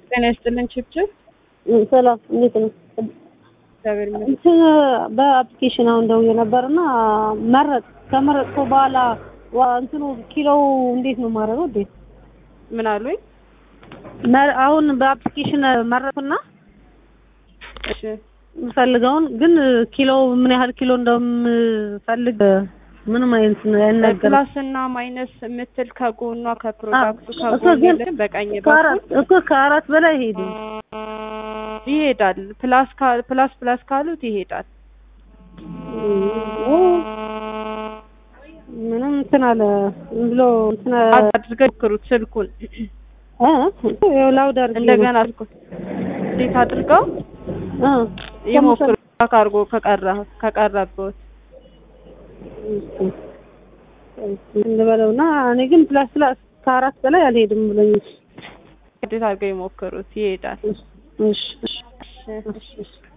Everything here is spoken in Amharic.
ጤና ይስጥልን ችብችብ ሰላም እንዴት ነው? እግዚአብሔር ይመስገን። እንትን በአፕሊኬሽን አሁን ደውዬ ነበርና ከመረጥኩ በኋላ እንትኑ ኪሎው እንዴት ነው ማረገው? እንዴት ምን አሉኝ? አሁን በአፕሊኬሽን መረጥኩና እሺ ፈልገውን ግን ኪሎው ምን ያህል ኪሎ እንደምፈልግ ምንም አይነት ነገር ፕላስና ማይነስ የምትል ከጎኗ ከፕሮዳክቱ ከጎን በቀኝ በኩል ከአራት በላይ ይሄዳል። ፕላስ ካሉት ይሄዳል። ምንም እንትን አለ ብሎ እንትን አድርገው ይክሩት ስልኩን ላውድ አድርገው እንደገና አልኩት እንዴት አድርገው ይሞክሩ ካርጎ ከቀረበው እንደበለውና እኔ ግን ፕላስ ከአራት በላይ አልሄድም ብሎኝ እንዴት አድርገው ይሞክሩት ይሄዳል። እሺ